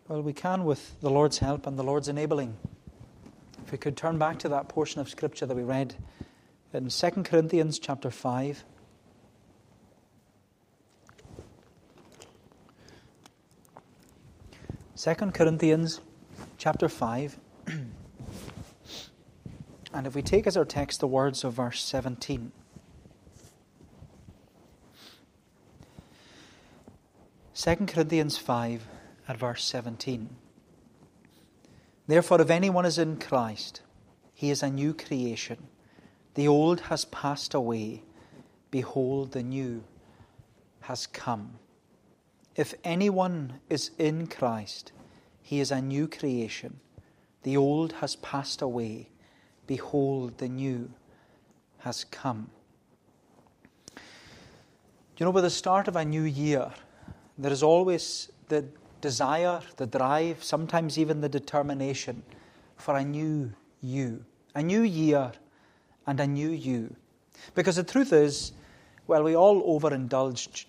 Well, we can with the Lord's help and the Lord's enabling. If we could turn back to that portion of Scripture that we read in 2 Corinthians chapter 5. 2 Corinthians chapter 5. And if we take as our text the words of verse 17. 2 Corinthians 5 at verse 17. Therefore, if anyone is in Christ, he is a new creation. The old has passed away. Behold, the new has come. If anyone is in Christ, he is a new creation. The old has passed away. Behold, the new has come. You know, with the start of a new year, there is always the desire, the drive, sometimes even the determination for a new you, a new year and a new you. Because the truth is, well, we all overindulged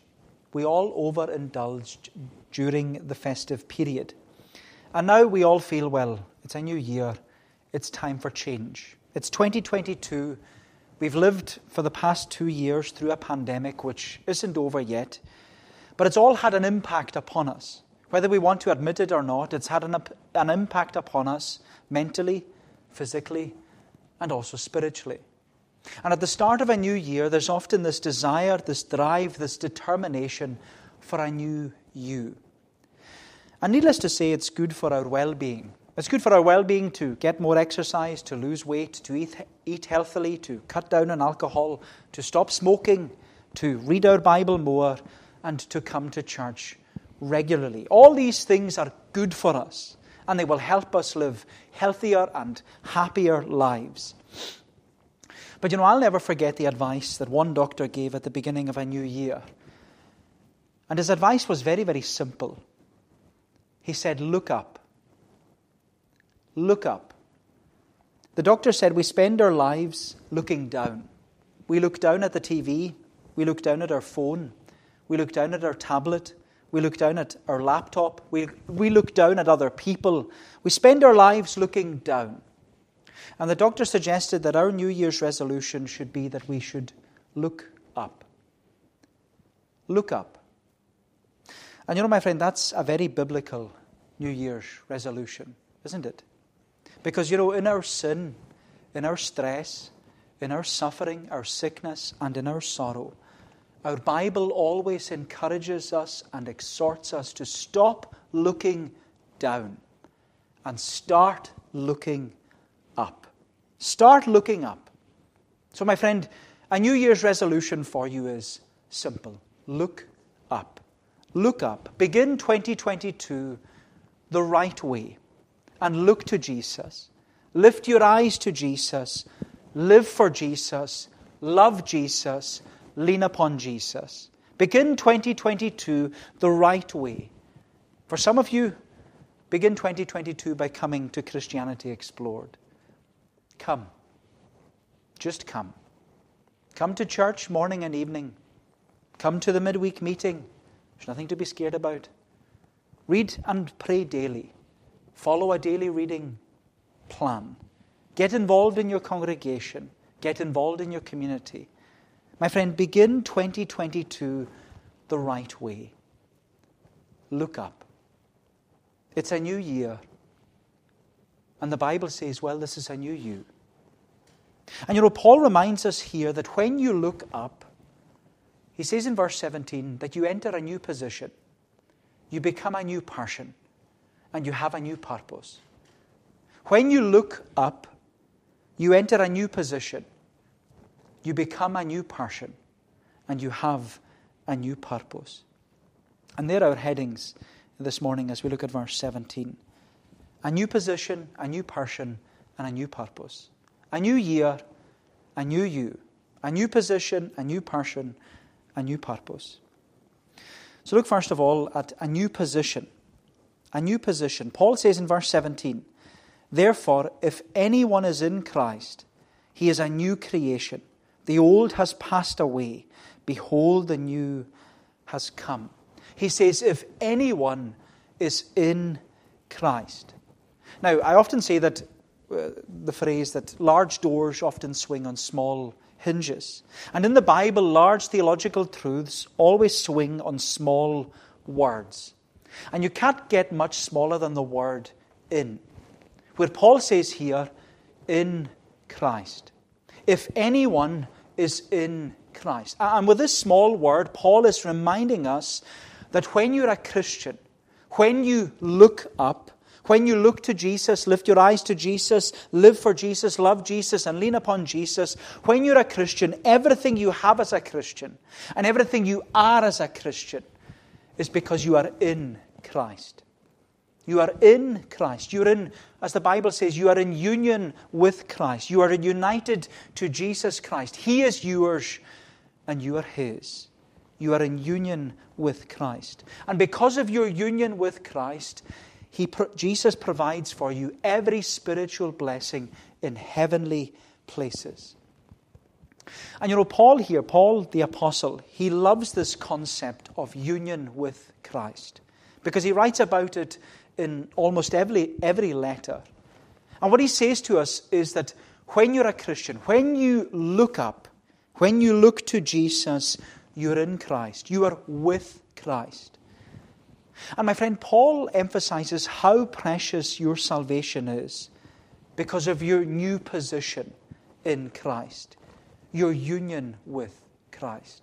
during the festive period. And now we all feel, well, it's a new year, it's time for change. It's 2022. We've lived for the past 2 years through a pandemic which isn't over yet. But it's all had an impact upon us. Whether we want to admit it or not, it's had an impact upon us mentally, physically, and also spiritually. And at the start of a new year, there's often this desire, this drive, this determination for a new you. And needless to say, it's good for our well-being. It's good for our well-being to get more exercise, to lose weight, to eat healthily, to cut down on alcohol, to stop smoking, to read our Bible more, and to come to church regularly. All these things are good for us, and they will help us live healthier and happier lives. But you know, I'll never forget the advice that one doctor gave at the beginning of a new year. And his advice was very, very simple. He said, look up. Look up. The doctor said we spend our lives looking down. We look down at the TV. We look down at our phone. We look down at our tablet. We look down at our laptop. We look down at other people. We spend our lives looking down. And the doctor suggested that our New Year's resolution should be that we should look up. Look up. And you know, my friend, that's a very biblical New Year's resolution, isn't it? Because, you know, in our sin, in our stress, in our suffering, our sickness, and in our sorrow, our Bible always encourages us and exhorts us to stop looking down and start looking up. Start looking up. So, my friend, a New Year's resolution for you is simple. Look up. Look up. Begin 2022 the right way and look to Jesus. Lift your eyes to Jesus. Live for Jesus. Love Jesus. Lean upon Jesus. Begin 2022 the right way. For some of you, begin 2022 by coming to Christianity Explored. Come. Just come. Come to church morning and evening. Come to the midweek meeting. There's nothing to be scared about. Read and pray daily. Follow a daily reading plan. Get involved in your congregation. Get involved in your community. My friend, begin 2022 the right way. Look up. It's a new year. And the Bible says, well, this is a new you. And you know, Paul reminds us here that when you look up, he says in verse 17 that you enter a new position. You become a new person. And you have a new purpose. When you look up, you enter a new position. You become a new person. And you have a new purpose. And there are our headings this morning as we look at verse 17. A new position, a new person, and a new purpose. A new year, a new you. A new position, a new person, a new purpose. So look first of all at a new position. A new position. Paul says in verse 17, therefore, if anyone is in Christ, he is a new creation. The old has passed away. Behold, the new has come. He says, if anyone is in Christ. Now, I often say that the phrase that large doors often swing on small hinges. And in the Bible, large theological truths always swing on small words. And you can't get much smaller than the word in. Where Paul says here, in Christ. If anyone is in Christ. And with this small word, Paul is reminding us that when you're a Christian, when you look up, when you look to Jesus, lift your eyes to Jesus, live for Jesus, love Jesus, and lean upon Jesus, when you're a Christian, everything you have as a Christian and everything you are as a Christian is because you are in Christ. You are in Christ. You're in, as the Bible says, you are in union with Christ. You are united to Jesus Christ. He is yours and you are His. You are in union with Christ. And because of your union with Christ, Jesus provides for you every spiritual blessing in heavenly places. And you know, Paul the apostle, he loves this concept of union with Christ because he writes about it in almost every letter. And what he says to us is that when you're a Christian, when you look up, when you look to Jesus, you're in Christ. You are with Christ. And my friend, Paul emphasizes how precious your salvation is because of your new position in Christ, your union with Christ.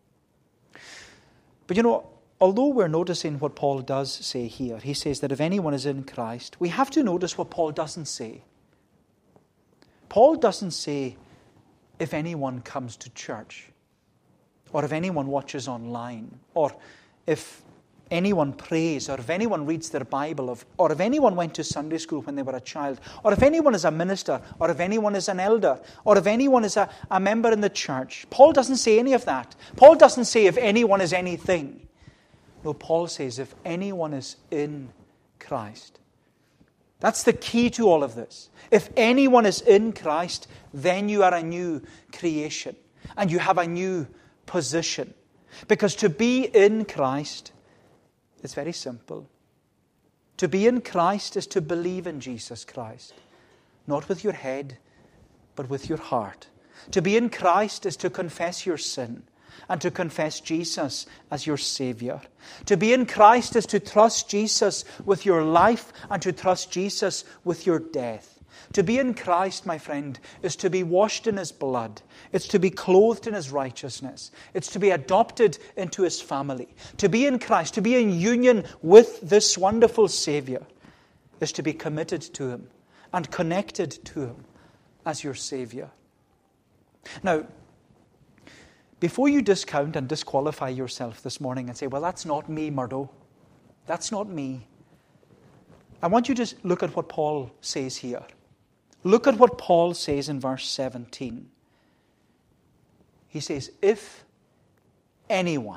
But you know, although we're noticing what Paul does say here, he says that if anyone is in Christ, we have to notice what Paul doesn't say. Paul doesn't say, if anyone comes to church, or if anyone watches online, or if anyone prays, or if anyone reads their Bible, or if anyone went to Sunday school when they were a child, or if anyone is a minister, or if anyone is an elder, or if anyone is a member in the church. Paul doesn't say any of that. Paul doesn't say if anyone is anything. No, Paul says if anyone is in Christ. That's the key to all of this. If anyone is in Christ, then you are a new creation, and you have a new position. Because to be in Christ, it's very simple. To be in Christ is to believe in Jesus Christ. Not with your head, but with your heart. To be in Christ is to confess your sin and to confess Jesus as your Savior. To be in Christ is to trust Jesus with your life and to trust Jesus with your death. To be in Christ, my friend, is to be washed in His blood. It's to be clothed in His righteousness. It's to be adopted into His family. To be in Christ, to be in union with this wonderful Savior, is to be committed to Him and connected to Him as your Savior. Now, before you discount and disqualify yourself this morning and say, well, that's not me, Murdo. That's not me. I want you to look at what Paul says here. Look at what Paul says in verse 17. He says, if anyone.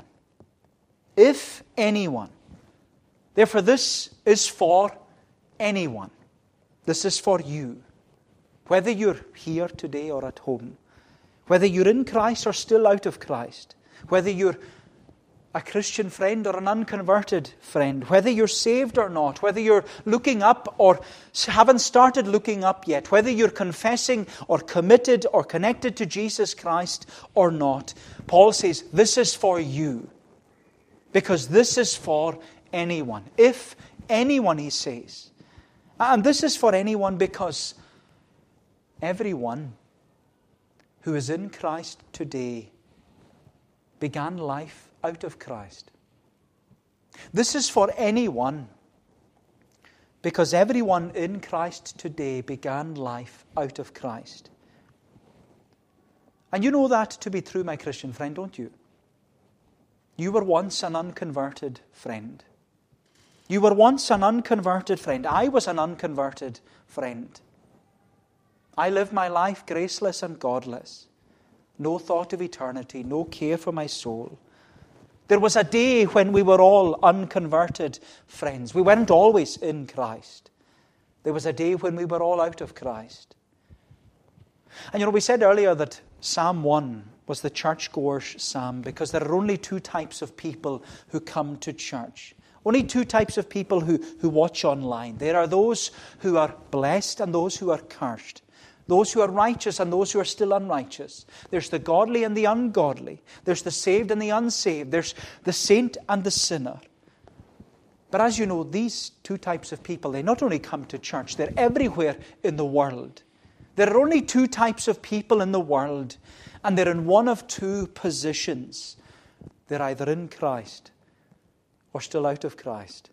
Therefore, this is for anyone. This is for you. Whether you're here today or at home. Whether you're in Christ or still out of Christ. Whether you're a Christian friend or an unconverted friend, whether you're saved or not, whether you're looking up or haven't started looking up yet, whether you're confessing or committed or connected to Jesus Christ or not, Paul says, this is for you. Because this is for anyone. If anyone, he says. And this is for anyone because everyone who is in Christ today began life out of Christ. This is for anyone because everyone in Christ today began life out of Christ. And you know that to be true, my Christian friend, don't you? You were once an unconverted friend. You were once an unconverted friend. I was an unconverted friend. I lived my life graceless and godless. No thought of eternity, no care for my soul. There was a day when we were all unconverted friends. We weren't always in Christ. There was a day when we were all out of Christ. And you know, we said earlier that Psalm 1 was the churchgoer's psalm because there are only two types of people who come to church. Only two types of people who watch online. There are those who are blessed and those who are cursed. Those who are righteous and those who are still unrighteous. There's the godly and the ungodly. There's the saved and the unsaved. There's the saint and the sinner. But as you know, these two types of people, they not only come to church, they're everywhere in the world. There are only two types of people in the world, and they're in one of two positions. They're either in Christ or still out of Christ.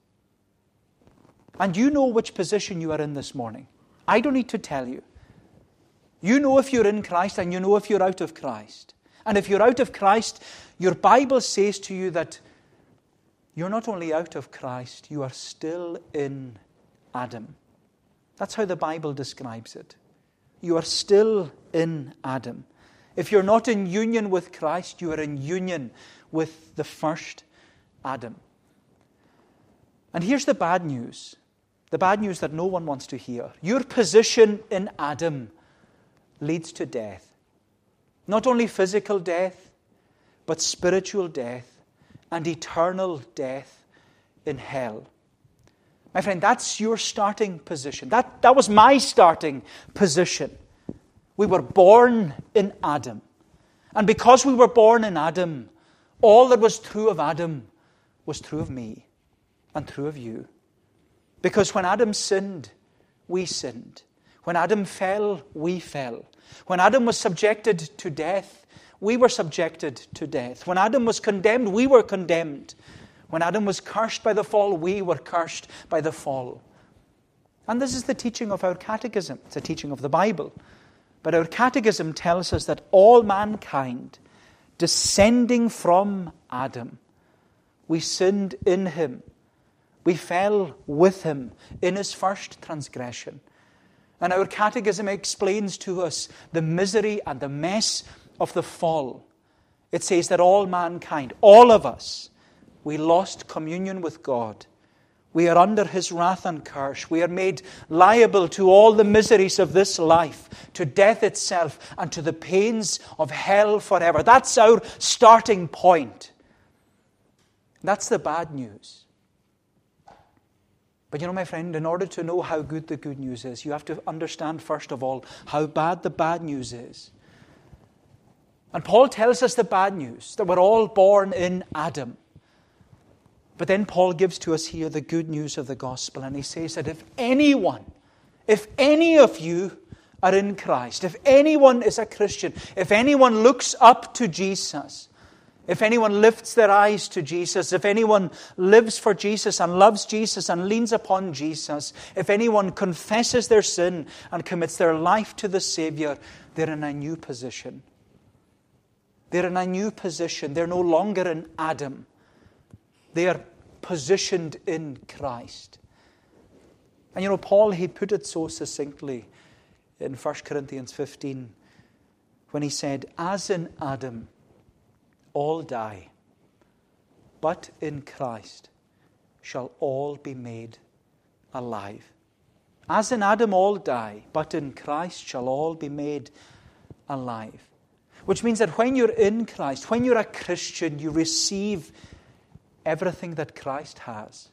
And you know which position you are in this morning. I don't need to tell you. You know if you're in Christ and you know if you're out of Christ. And if you're out of Christ, your Bible says to you that you're not only out of Christ, you are still in Adam. That's how the Bible describes it. You are still in Adam. If you're not in union with Christ, you are in union with the first Adam. And here's the bad news. The bad news that no one wants to hear. Your position in Adam leads to death. Not only physical death, but spiritual death and eternal death in hell. My friend, that's your starting position. That was my starting position. We were born in Adam. And because we were born in Adam, all that was true of Adam was true of me and true of you. Because when Adam sinned, we sinned. When Adam fell, we fell. When Adam was subjected to death, we were subjected to death. When Adam was condemned, we were condemned. When Adam was cursed by the fall, we were cursed by the fall. And this is the teaching of our catechism. It's a teaching of the Bible. But our catechism tells us that all mankind, descending from Adam, we sinned in him. We fell with him in his first transgression. And our catechism explains to us the misery and the mess of the fall. It says that all mankind, all of us, we lost communion with God. We are under his wrath and curse. We are made liable to all the miseries of this life, to death itself, and to the pains of hell forever. That's our starting point. That's the bad news. But you know, my friend, in order to know how good the good news is, you have to understand, first of all, how bad the bad news is. And Paul tells us the bad news, that we're all born in Adam. But then Paul gives to us here the good news of the gospel. And he says that if any of you are in Christ, if anyone is a Christian, if anyone looks up to Jesus, if anyone lifts their eyes to Jesus, if anyone lives for Jesus and loves Jesus and leans upon Jesus, if anyone confesses their sin and commits their life to the Savior, they're in a new position. They're in a new position. They're no longer in Adam. They are positioned in Christ. And you know, Paul, he put it so succinctly in 1 Corinthians 15 when he said, as in Adam, all die, but in Christ shall all be made alive. As in Adam all die, but in Christ shall all be made alive. Which means that when you're in Christ, when you're a Christian, you receive everything that Christ has.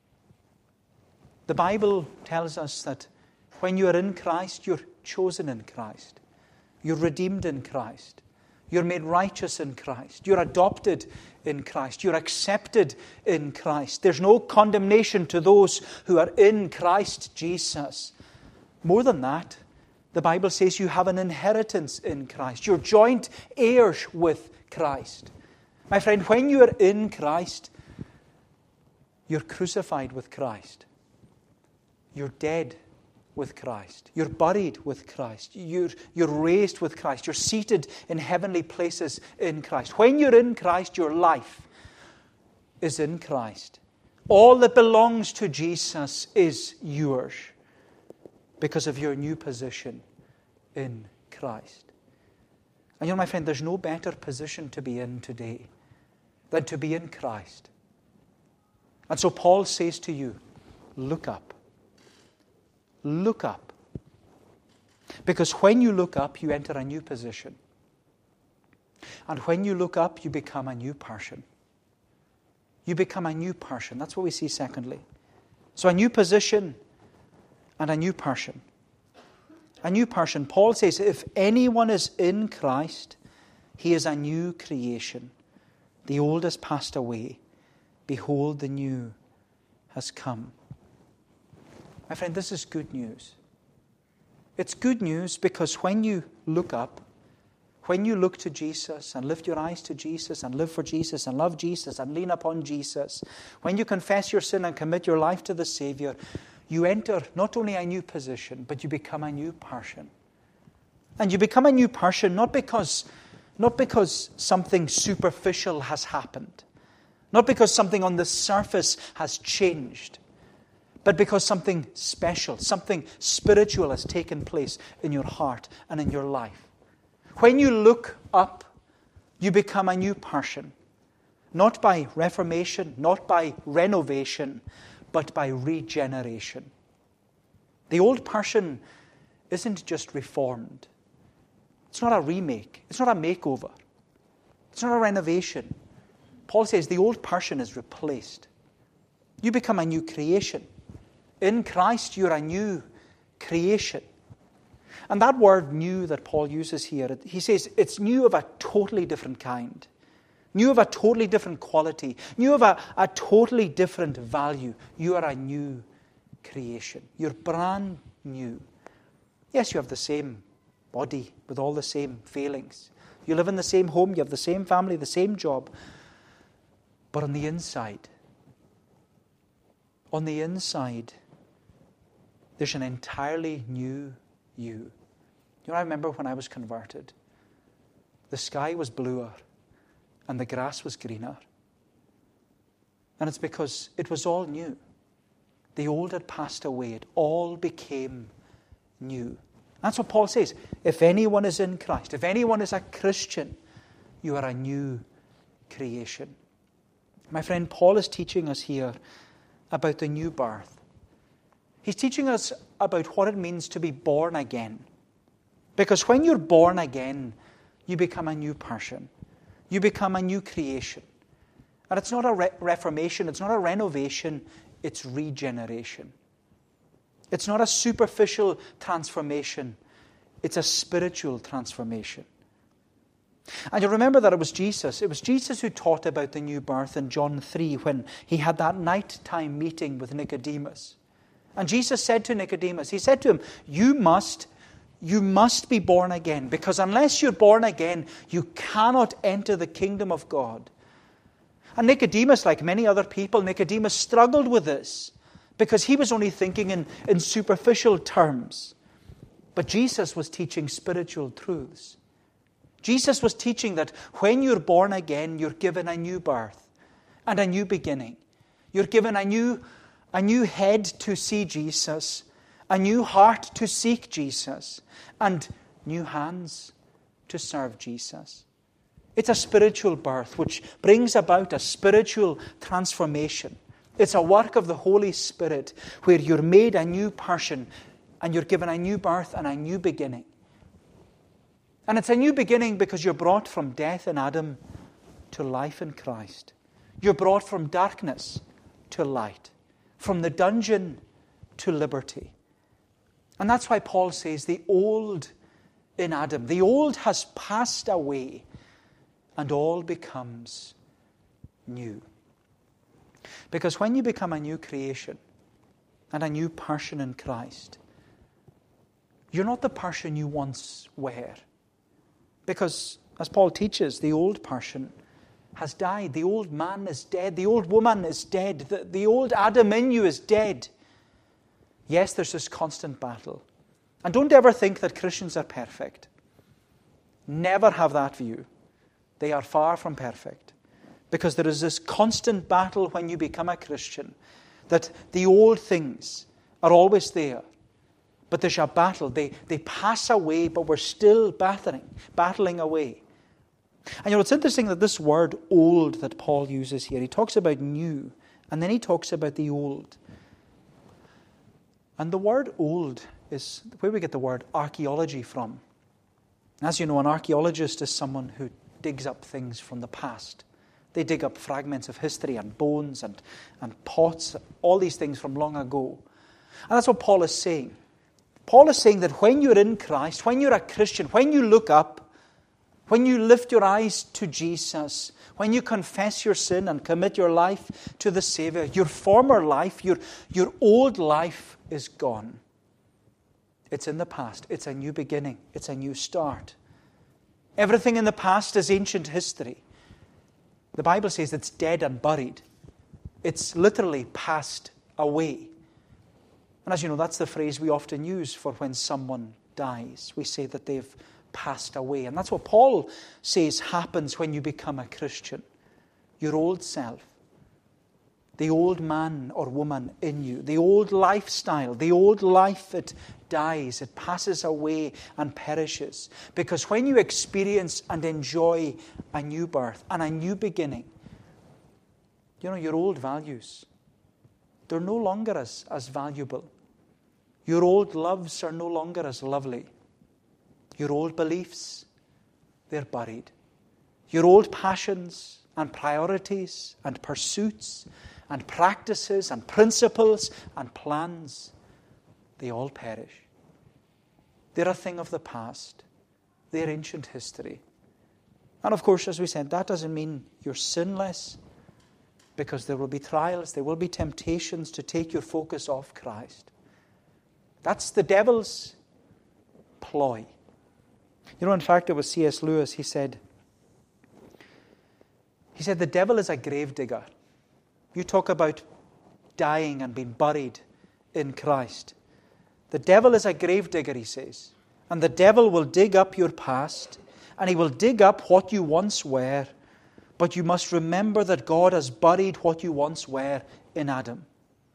The Bible tells us that when you are in Christ, you're chosen in Christ. You're redeemed in Christ. You're made righteous in Christ. You're adopted in Christ. You're accepted in Christ. There's no condemnation to those who are in Christ Jesus. More than that, the Bible says you have an inheritance in Christ. You're joint heirs with Christ. My friend, when you are in Christ, you're crucified with Christ. You're dead with Christ. You're buried with Christ. You're raised with Christ. You're seated in heavenly places in Christ. When you're in Christ, your life is in Christ. All that belongs to Jesus is yours because of your new position in Christ. And you know, my friend, there's no better position to be in today than to be in Christ. And so Paul says to you, look up. Look up. Because when you look up, you enter a new position. And when you look up, you become a new person. you become a new person. That's what we see secondly. So a new position and a new person. A new person. Paul says, if anyone is in Christ, he is a new creation. The old has passed away. Behold, the new has come. My friend, this is good news. It's good news because when you look up, when you look to Jesus and lift your eyes to Jesus and live for Jesus and love Jesus and lean upon Jesus, when you confess your sin and commit your life to the Savior, you enter not only a new position, but you become a new person. And you become a new person not because something superficial has happened, not because something on the surface has changed, but because something special, something spiritual has taken place in your heart and in your life. When you look up, you become a new person. Not by reformation, not by renovation, but by regeneration. The old person isn't just reformed. It's not a remake. It's not a makeover. It's not a renovation. Paul says the old person is replaced. You become a new creation. In Christ, you're a new creation. And that word new that Paul uses here, he says it's new of a totally different kind. New of a totally different quality. New of a totally different value. You are a new creation. You're brand new. Yes, you have the same body with all the same failings. You live in the same home. You have the same family, the same job. But on the inside, there's an entirely new you. You know, I remember when I was converted, the sky was bluer and the grass was greener. And it's because it was all new. The old had passed away. It all became new. That's what Paul says. If anyone is in Christ, if anyone is a Christian, you are a new creation. My friend, Paul is teaching us here about the new birth. He's teaching us about what it means to be born again. Because when you're born again, you become a new person. You become a new creation. And it's not a reformation, it's not a renovation, it's regeneration. It's not a superficial transformation, it's a spiritual transformation. And you remember that it was Jesus who taught about the new birth in John 3 when he had that nighttime meeting with Nicodemus. And Jesus said to Nicodemus, he said to him, you must be born again, because unless you're born again, you cannot enter the kingdom of God. And Nicodemus, like many other people, Nicodemus struggled with this because he was only thinking in superficial terms. But Jesus was teaching spiritual truths. Jesus was teaching that when you're born again, you're given a new birth and a new beginning. You're given a new head to see Jesus, a new heart to seek Jesus, and new hands to serve Jesus. It's a spiritual birth which brings about a spiritual transformation. It's a work of the Holy Spirit where you're made a new person and you're given a new birth and a new beginning. And it's a new beginning because you're brought from death in Adam to life in Christ. You're brought from darkness to light, from the dungeon to liberty. And that's why Paul says the old in Adam, the old has passed away and all becomes new. Because when you become a new creation and a new person in Christ, you're not the person you once were. Because, as Paul teaches, the old person has died. The old man is dead. The old woman is dead. The old Adam in you is dead. Yes, there's this constant battle. And don't ever think that Christians are perfect. Never have that view. They are far from perfect. Because there is this constant battle when you become a Christian, that the old things are always there. But there's a battle. They pass away, but we're still battling away. And you know, it's interesting that this word old that Paul uses here, he talks about new, and then he talks about the old. And the word old is where we get the word archaeology from. As you know, an archaeologist is someone who digs up things from the past They dig up fragments of history and bones and pots, all these things from long ago. And that's what Paul is saying. Paul is saying that when you're in Christ, when you're a Christian, when you look up, when you lift your eyes to Jesus, when you confess your sin and commit your life to the Savior, your former life, your old life is gone. It's in the past. It's a new beginning. It's a new start. Everything in the past is ancient history. The Bible says it's dead and buried. It's literally passed away. And as you know, that's the phrase we often use for when someone dies. We say that they've passed away. And that's what Paul says happens when you become a Christian. Your old self, the old man or woman in you, the old lifestyle, the old life, it dies, it passes away and perishes. Because when you experience and enjoy a new birth and a new beginning, your old values, they're no longer as valuable. Your old loves are no longer as lovely. Your old beliefs, they're buried. Your old passions and priorities and pursuits and practices and principles and plans, they all perish. They're a thing of the past. They're ancient history. And of course, as we said, that doesn't mean you're sinless, because there will be trials, there will be temptations to take your focus off Christ. That's the devil's ploy. In fact, it was C.S. Lewis, he said, the devil is a grave digger. You talk about dying and being buried in Christ. The devil is a grave digger, he says. And the devil will dig up your past, and he will dig up what you once were, but you must remember that God has buried what you once were in Adam.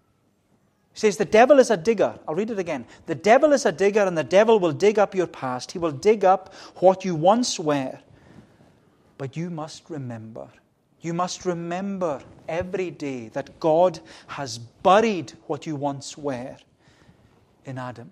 He says the devil is a digger. I'll read it again. The devil is a digger, and the devil will dig up your past. He will dig up what you once were. But you must remember. You must remember every day that God has buried what you once were in Adam.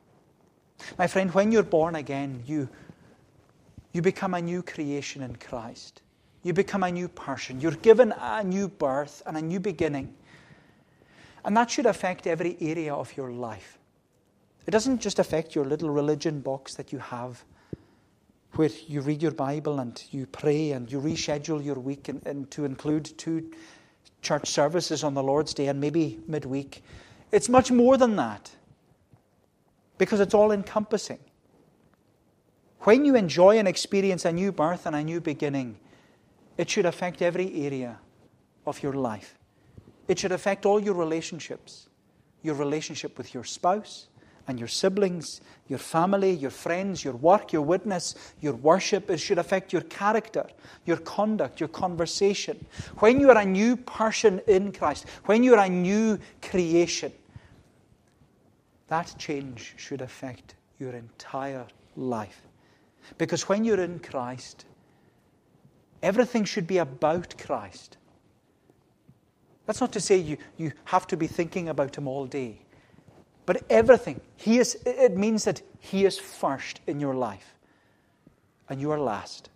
My friend, when you're born again, you become a new creation in Christ. You become a new person. You're given a new birth and a new beginning. And that should affect every area of your life. It doesn't just affect your little religion box that you have, where you read your Bible and you pray and you reschedule your week and to include 2 church services on the Lord's Day and maybe midweek. It's much more than that, because it's all encompassing. When you enjoy and experience a new birth and a new beginning, it should affect every area of your life. It should affect all your relationships. Your relationship with your spouse and your siblings, your family, your friends, your work, your witness, your worship. It should affect your character, your conduct, your conversation. When you are a new person in Christ, when you are a new creation, that change should affect your entire life. Because when you're in Christ, everything should be about Christ. That's not to say you have to be thinking about Him all day. But everything, it means that He is first in your life. And you are last.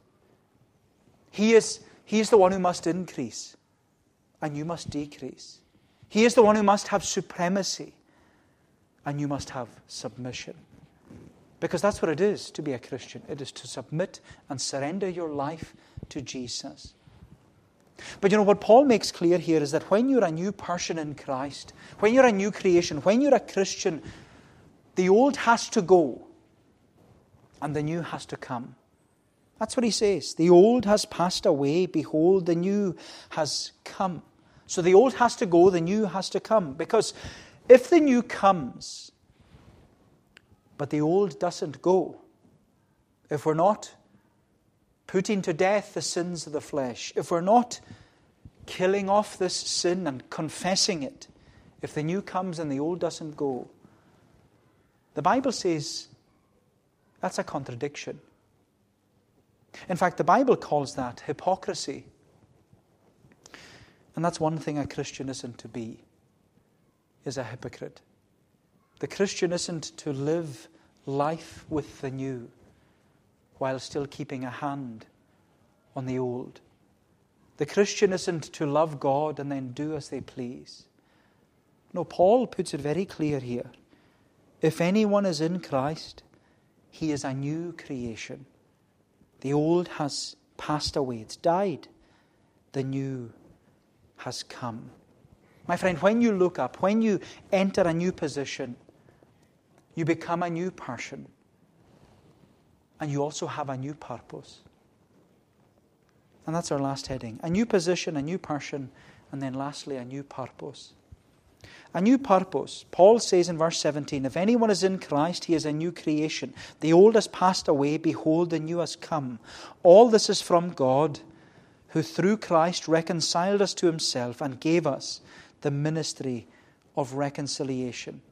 He is the one who must increase. And you must decrease. He is the one who must have supremacy. And you must have submission. Because that's what it is to be a Christian. It is to submit and surrender your life to Jesus. But what Paul makes clear here is that when you're a new person in Christ, when you're a new creation, when you're a Christian, the old has to go and the new has to come. That's what he says. The old has passed away. Behold, the new has come. So the old has to go, the new has to come. Because if the new comes, but the old doesn't go, if we're not putting to death the sins of the flesh, if we're not killing off this sin and confessing it, if the new comes and the old doesn't go, the Bible says that's a contradiction. In fact, the Bible calls that hypocrisy. And that's one thing a Christian isn't to be, is a hypocrite. The Christian isn't to live life with the new while still keeping a hand on the old. The Christian isn't to love God and then do as they please. No, Paul puts it very clear here. If anyone is in Christ, he is a new creation. The old has passed away. It's died. The new has come. My friend, when you look up, when you enter a new position, you become a new person. And you also have a new purpose. And that's our last heading. A new position, a new person, and then lastly, a new purpose. A new purpose. Paul says in verse 17, if anyone is in Christ, he is a new creation. The old has passed away, behold, the new has come. All this is from God, who through Christ reconciled us to himself and gave us the ministry of reconciliation.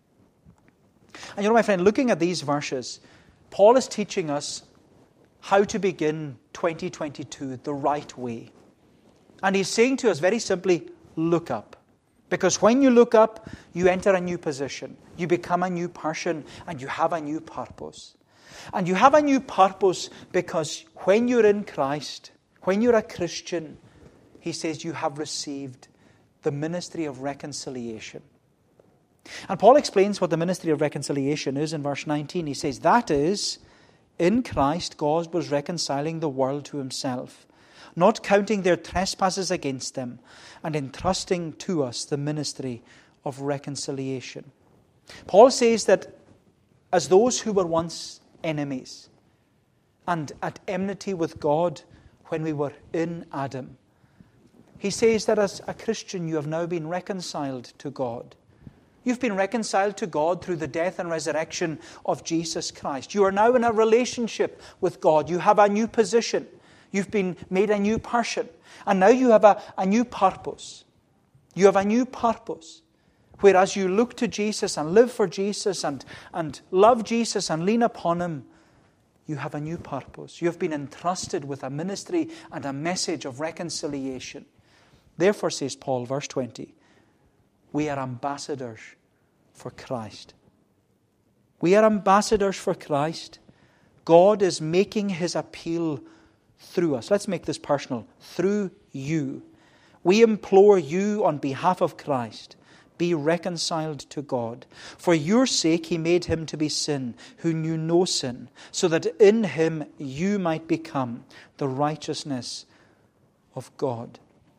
And my friend, looking at these verses, Paul is teaching us how to begin 2022 the right way. And he's saying to us very simply, look up. Because when you look up, you enter a new position. You become a new person and you have a new purpose. And you have a new purpose because when you're in Christ, when you're a Christian, he says you have received the ministry of reconciliation. And Paul explains what the ministry of reconciliation is in verse 19. He says, that is, in Christ God was reconciling the world to himself, not counting their trespasses against them, and entrusting to us the ministry of reconciliation. Paul says that as those who were once enemies and at enmity with God when we were in Adam, he says that as a Christian you have now been reconciled to God. You've been reconciled to God through the death and resurrection of Jesus Christ. You are now in a relationship with God. You have a new position. You've been made a new person. And now you have a new purpose. You have a new purpose. Whereas you look to Jesus and live for Jesus and love Jesus and lean upon him, you have a new purpose. You have been entrusted with a ministry and a message of reconciliation. Therefore, says Paul, verse 20, we are ambassadors for Christ. We are ambassadors for Christ. God is making his appeal through us. Let's make this personal. Through you. We implore you on behalf of Christ, be reconciled to God. For your sake he made him to be sin, who knew no sin, so that in him you might become the righteousness of God.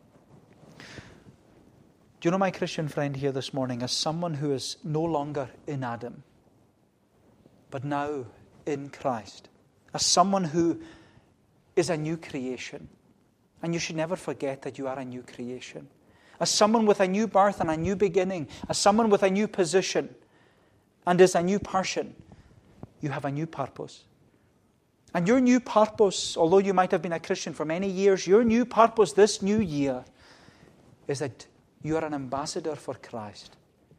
Do you know, my Christian friend here this morning, as someone who is no longer in Adam, but now in Christ, as someone who is a new creation, and you should never forget that you are a new creation, as someone with a new birth and a new beginning, as someone with a new position, and is a new person, you have a new purpose. And your new purpose, although you might have been a Christian for many years, your new purpose this new year is that you are an ambassador for Christ.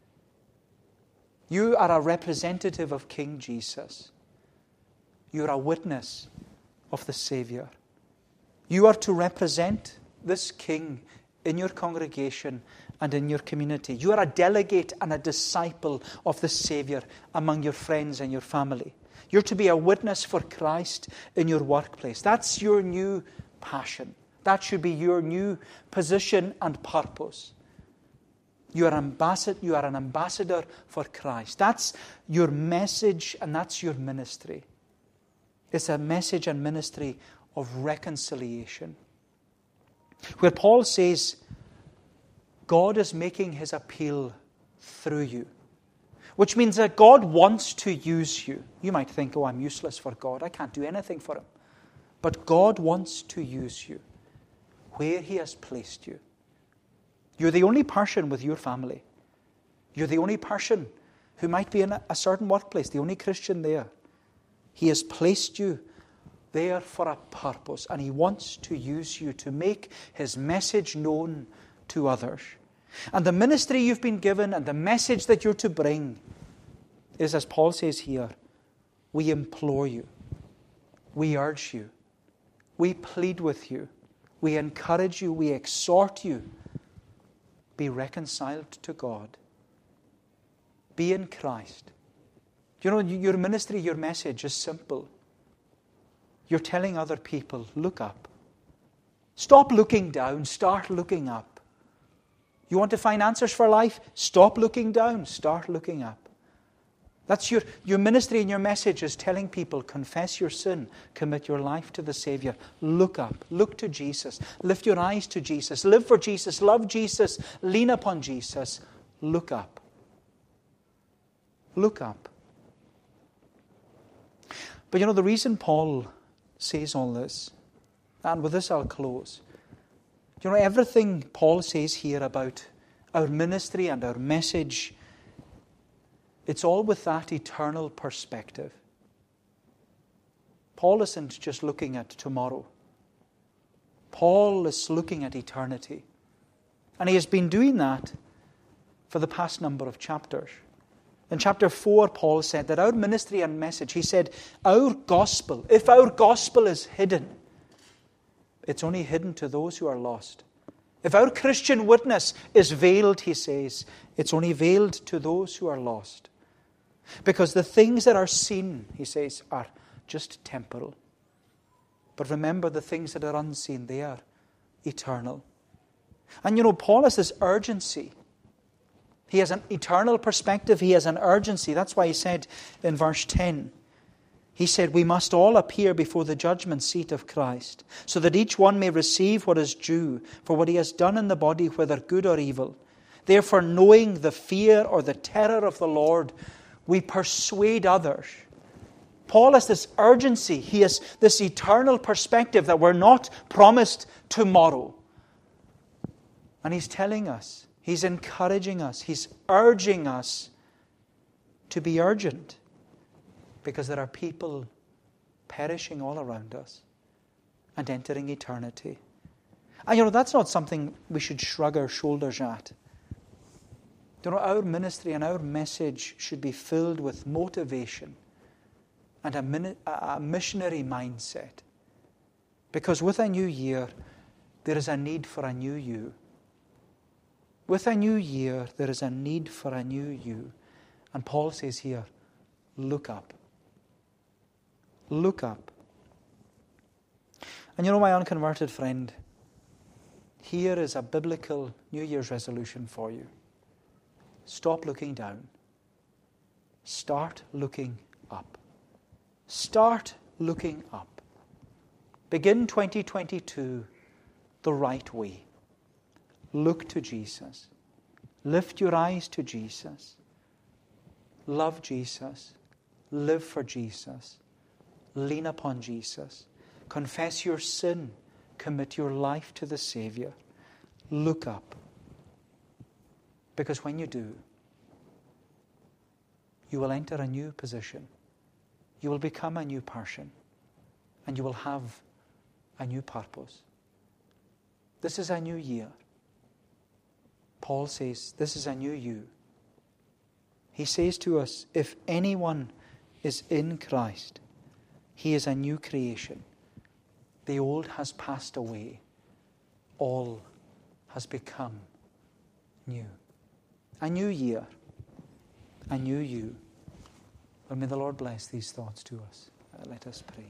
You are a representative of King Jesus. You are a witness of the Savior. You are to represent this King in your congregation and in your community. You are a delegate and a disciple of the Savior among your friends and your family. You're to be a witness for Christ in your workplace. That's your new passion. That should be your new position and purpose. You are an ambassador for Christ. That's your message and that's your ministry. It's a message and ministry of reconciliation. Where Paul says, God is making his appeal through you. Which means that God wants to use you. You might think, I'm useless for God. I can't do anything for him. But God wants to use you where he has placed you. You're the only person with your family. You're the only person who might be in a certain workplace, the only Christian there. He has placed you there for a purpose, and he wants to use you to make his message known to others. And the ministry you've been given and the message that you're to bring is, as Paul says here, we implore you, we urge you, we plead with you, we encourage you, we exhort you. Be reconciled to God. Be in Christ. You know, your ministry, your message is simple. You're telling other people, look up. Stop looking down. Start looking up. You want to find answers for life? Stop looking down. Start looking up. That's your ministry and your message is telling people, confess your sin, commit your life to the Savior. Look up. Look to Jesus. Lift your eyes to Jesus. Live for Jesus. Love Jesus. Lean upon Jesus. Look up. Look up. But the reason Paul says all this, and with this I'll close. Everything Paul says here about our ministry and our message, it's all with that eternal perspective. Paul isn't just looking at tomorrow. Paul is looking at eternity. And he has been doing that for the past number of chapters. In chapter 4, Paul said that our ministry and message, he said, our gospel, if our gospel is hidden, it's only hidden to those who are lost. If our Christian witness is veiled, he says, it's only veiled to those who are lost. Because the things that are seen, he says, are just temporal. But remember, the things that are unseen, they are eternal. And Paul has this urgency. He has an eternal perspective. He has an urgency. That's why he said in verse 10, he said, we must all appear before the judgment seat of Christ, so that each one may receive what is due for what he has done in the body, whether good or evil. Therefore, knowing the fear or the terror of the Lord, we persuade others. Paul has this urgency. He has this eternal perspective that we're not promised tomorrow. And he's telling us, he's encouraging us, he's urging us to be urgent. Because there are people perishing all around us and entering eternity. And that's not something we should shrug our shoulders at. Our ministry and our message should be filled with motivation and a missionary mindset. Because with a new year, there is a need for a new you. With a new year, there is a need for a new you. And Paul says here, look up. Look up. And my unconverted friend, here is a biblical New Year's resolution for you. Stop looking down. Start looking up. Start looking up. Begin 2022 the right way. Look to Jesus. Lift your eyes to Jesus. Love Jesus. Live for Jesus. Lean upon Jesus. Confess your sin. Commit your life to the Savior. Look up. Because when you do, you will enter a new position. You will become a new person. And you will have a new purpose. This is a new year. Paul says, this is a new you. He says to us, if anyone is in Christ, he is a new creation. The old has passed away. All has become new. A new year. A new you. Well, may the Lord bless these thoughts to us. Let us pray.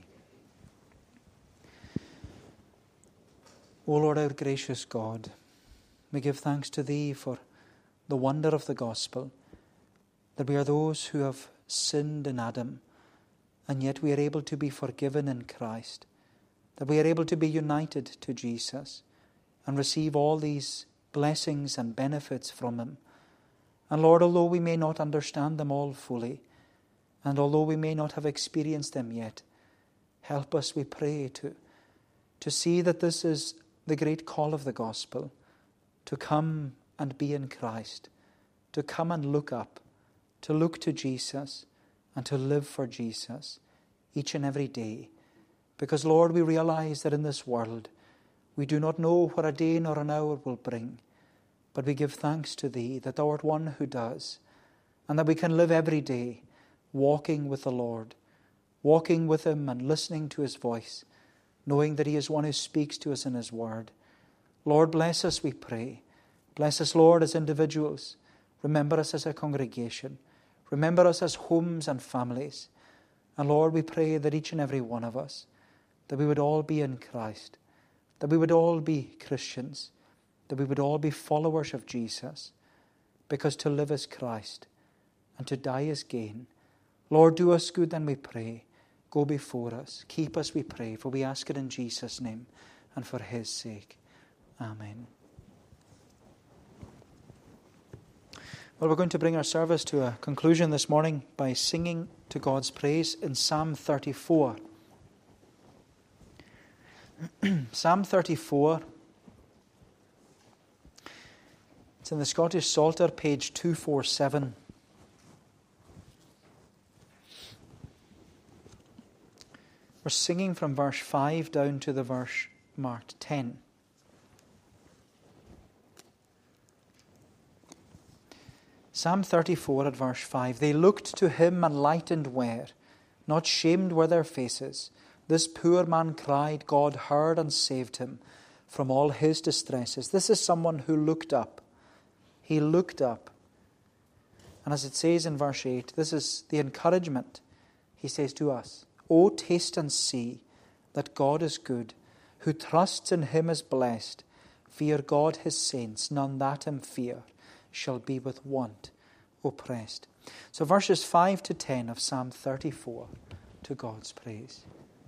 O Lord, our gracious God, we give thanks to Thee for the wonder of the gospel, that we are those who have sinned in Adam, and yet we are able to be forgiven in Christ, that we are able to be united to Jesus and receive all these blessings and benefits from Him. And Lord, although we may not understand them all fully, and although we may not have experienced them yet, help us, we pray, to see that this is the great call of the gospel, to come and be in Christ, to come and look up, to look to Jesus, and to live for Jesus each and every day. Because, Lord, we realize that in this world we do not know what a day nor an hour will bring, but we give thanks to Thee that Thou art one who does, and that we can live every day walking with the Lord, walking with Him and listening to His voice, knowing that He is one who speaks to us in His word. Lord, bless us, we pray. Bless us, Lord, as individuals. Remember us as a congregation. Remember us as homes and families. And Lord, we pray that each and every one of us, that we would all be in Christ, that we would all be Christians, that we would all be followers of Jesus, because to live is Christ and to die is gain. Lord, do us good, then we pray. Go before us. Keep us, we pray, for we ask it in Jesus' name and for His sake. Amen. Well, we're going to bring our service to a conclusion this morning by singing to God's praise in Psalm 34. Psalm 34. It's in the Scottish Psalter, page 247. We're singing from verse 5 down to the verse marked 10. Psalm 34 at verse 5. They looked to Him and lightened were, not shamed were their faces. This poor man cried, God heard and saved him from all his distresses. This is someone who looked up. He looked up. And as it says in verse 8, this is the encouragement. He says to us, O taste and see that God is good. Who trusts in Him is blessed. Fear God His saints, none that Him fear shall be with want oppressed. So verses 5 to 10 of Psalm 34, to God's praise.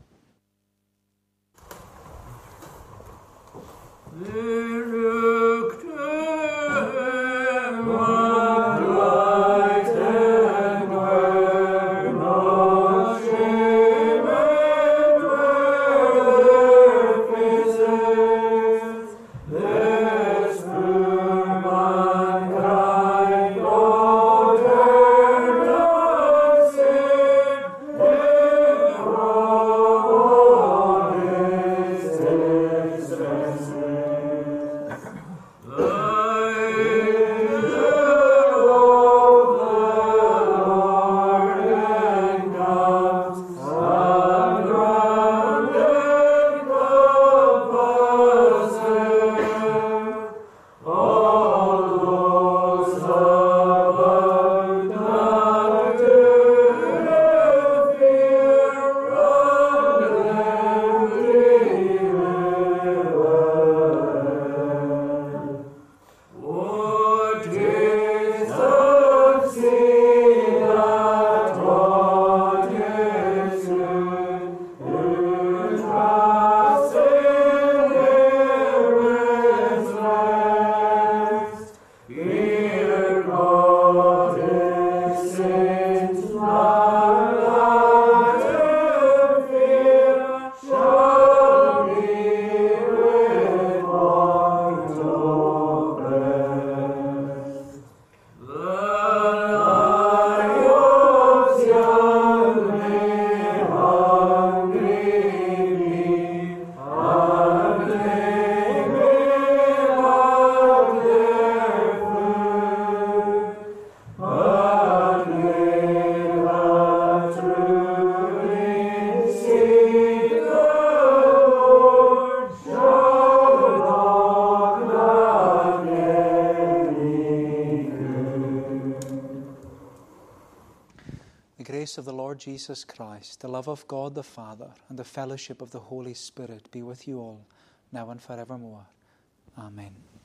They looked to Him and lightened were, not shamed were their faces. This poor man cried, God heard and saved him from all his distresses. Of the Lord Jesus Christ, the love of God the Father, and the fellowship of the Holy Spirit be with you all, now and forevermore. Amen.